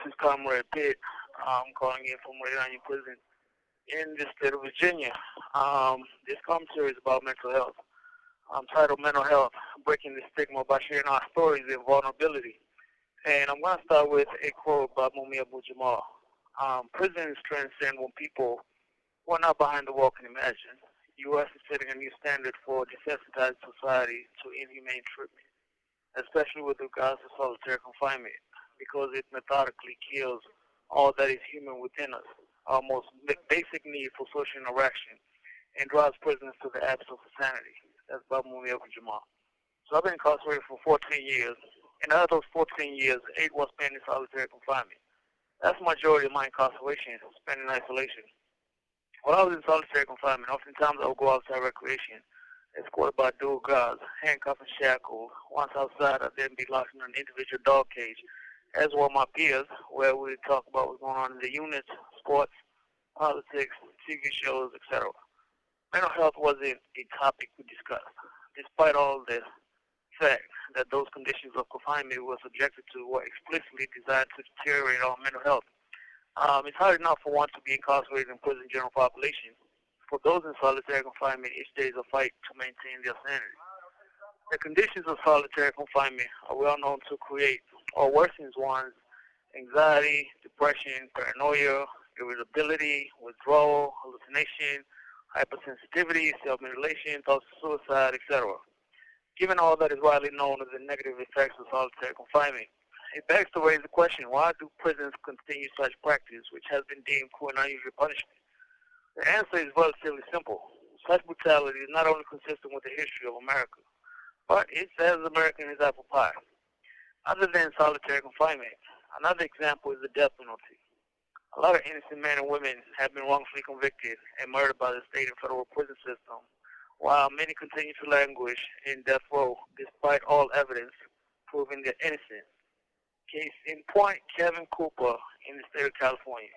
is Comrade Pitt. I'm calling in from Red Onion Prison in the state of Virginia. This commentary is about mental health. I'm titled Mental Health, Breaking the Stigma by Sharing Our Stories in Vulnerability. And I'm going to start with a quote by Mumia Abu-Jamal. Prisons transcend when people who are not behind the wall can imagine. U.S. is setting a new standard for desensitized society to inhumane treatment, especially with regards to solitary confinement, because it methodically kills all that is human within us, our most basic need for social interaction, and drives prisoners to the abyss of sanity. That's by Mumia Abu-Jamal. So I've been incarcerated for 14 years, and out of those 14 years, 8 was spent in solitary confinement. That's the majority of my incarceration, spent in isolation. When I was in solitary confinement, oftentimes I would go outside recreation, escorted by dual guards, handcuffed and shackled. Once outside, I'd then be locked in an individual dog cage, as were my peers, where we would talk about what's going on in the units, sports, politics, TV shows, etc. Mental health wasn't a topic we discussed, despite all the fact that those conditions of confinement we were subjected to were explicitly designed to deteriorate our mental health. It's hard enough for one to be incarcerated in prison general population. For those in solitary confinement, each day is a fight to maintain their sanity. The conditions of solitary confinement are well known to create or worsen one's anxiety, depression, paranoia, irritability, withdrawal, hallucination, hypersensitivity, self-mutilation, thoughts of suicide, etc. Given all that is widely known as the negative effects of solitary confinement, it begs to raise the question, why do prisons continue such practice, which has been deemed cruel and unusual punishment? The answer is relatively simple. Such brutality is not only consistent with the history of America, but it's as American as apple pie. Other than solitary confinement, another example is the death penalty. A lot of innocent men and women have been wrongfully convicted and murdered by the state and federal prison system, while many continue to languish in death row despite all evidence proving their innocence. Case in point, Kevin Cooper in the state of California.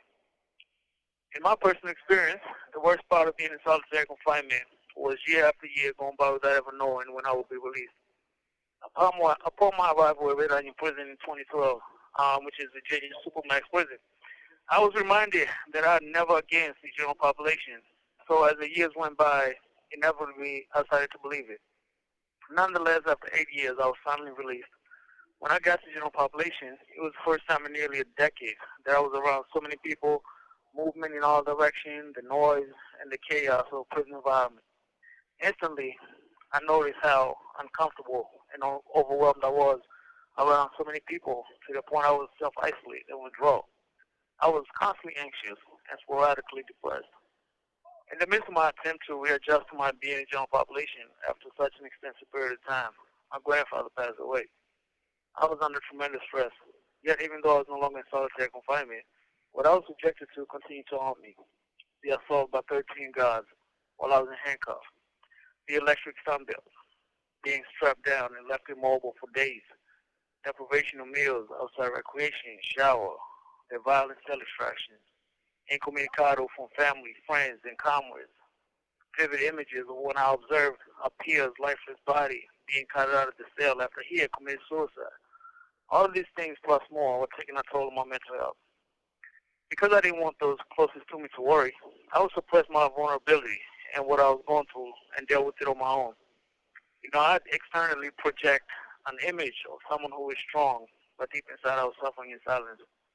In my personal experience, the worst part of being in solitary confinement was year after year going by without ever knowing when I would be released. Upon my arrival at Red Onion Prison in 2012, which is Virginia's Supermax prison, I was reminded that I'd never again see general population. So as the years went by, inevitably I started to believe it. Nonetheless, after 8 years, I was finally released. When I got to general population, it was the first time in nearly a decade that I was around so many people, movement in all directions, the noise, and the chaos of a prison environment. Instantly, I noticed how uncomfortable and overwhelmed I was around so many people, to the point I was self-isolated and withdraw. I was constantly anxious and sporadically depressed. In the midst of my attempt to readjust to my being in general population after such an extensive period of time, my grandfather passed away. I was under tremendous stress, yet even though I was no longer in solitary confinement, what I was subjected to continued to haunt me. The assault by 13 guards while I was in handcuffs, the electric sunbelt, being strapped down and left immobile for days, deprivation of meals, outside recreation, shower, their violent cell extractions, incommunicado from family, friends, and comrades, vivid images of when I observed a peer's lifeless body being carried out of the cell after he had committed suicide. All of these things plus more were taking a toll on my mental health. Because I didn't want those closest to me to worry, I would suppress my vulnerability and what I was going through and deal with it on my own. I'd externally project an image of someone who is strong, but deep inside I was suffering in silence.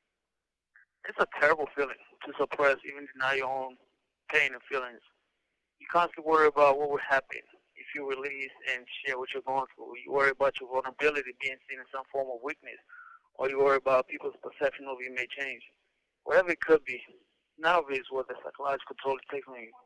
It's a terrible feeling to suppress, even deny your own pain and feelings. You constantly worry about what would happen if you release and share what you're going through. You worry about your vulnerability being seen in some form of weakness, or you worry about people's perception of you may change. Whatever it could be, none of it is what the psychological toll it takes on you.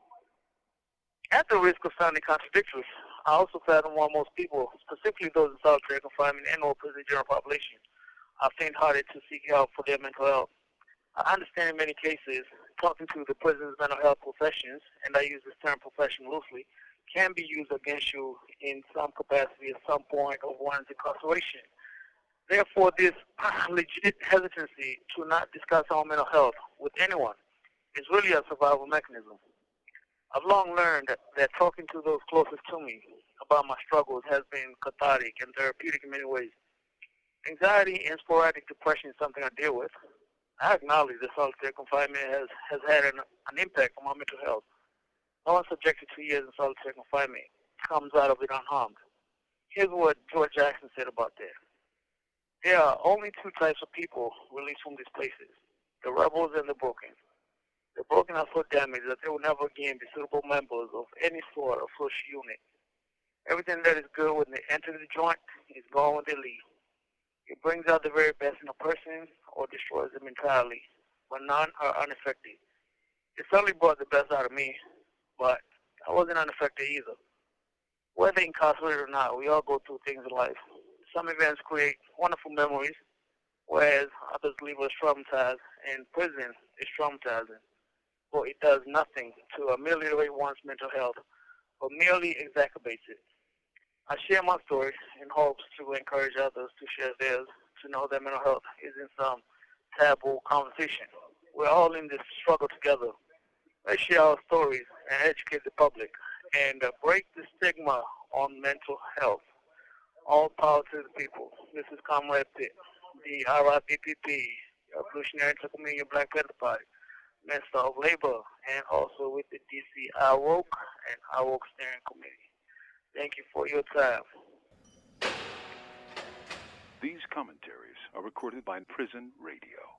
At the risk of sounding contradictory, I also fathom why most people, specifically those in solitary confinement and or prison general population, are faint-hearted to seek help for their mental health. I understand in many cases, talking to the prison's mental health professions, and I use this term profession loosely, can be used against you in some capacity at some point of one's incarceration. Therefore, this legit hesitancy to not discuss our mental health with anyone is really a survival mechanism. I've long learned that talking to those closest to me about my struggles has been cathartic and therapeutic in many ways. Anxiety and sporadic depression is something I deal with. I acknowledge that solitary confinement has had an impact on my mental health. No one subjected to years in solitary confinement comes out of it unharmed. Here's what George Jackson said about that. There are only two types of people released from these places, the rebels and the broken. The broken are so damaged that they will never again be suitable members of any sort of social unit. Everything that is good when they enter the joint is gone when they leave. It brings out the very best in a person or destroys them entirely, but none are unaffected. It certainly brought the best out of me, but I wasn't unaffected either. Whether incarcerated or not, we all go through things in life. Some events create wonderful memories, whereas others leave us traumatized, and prison is traumatizing. For it does nothing to ameliorate one's mental health, but merely exacerbates it. I share my story in hopes to encourage others to share theirs, to know that mental health isn't some taboo conversation. We're all in this struggle together. Let's share our stories and educate the public and break the stigma on mental health. All power to the people. This is Comrade Pitt, the RIPPP, Revolutionary Intercommunal Black Panther Party, Minister of Labor, and also with the DC IWOke and IWOke Steering Committee. Thank you for your time. These commentaries are recorded by Prison Radio.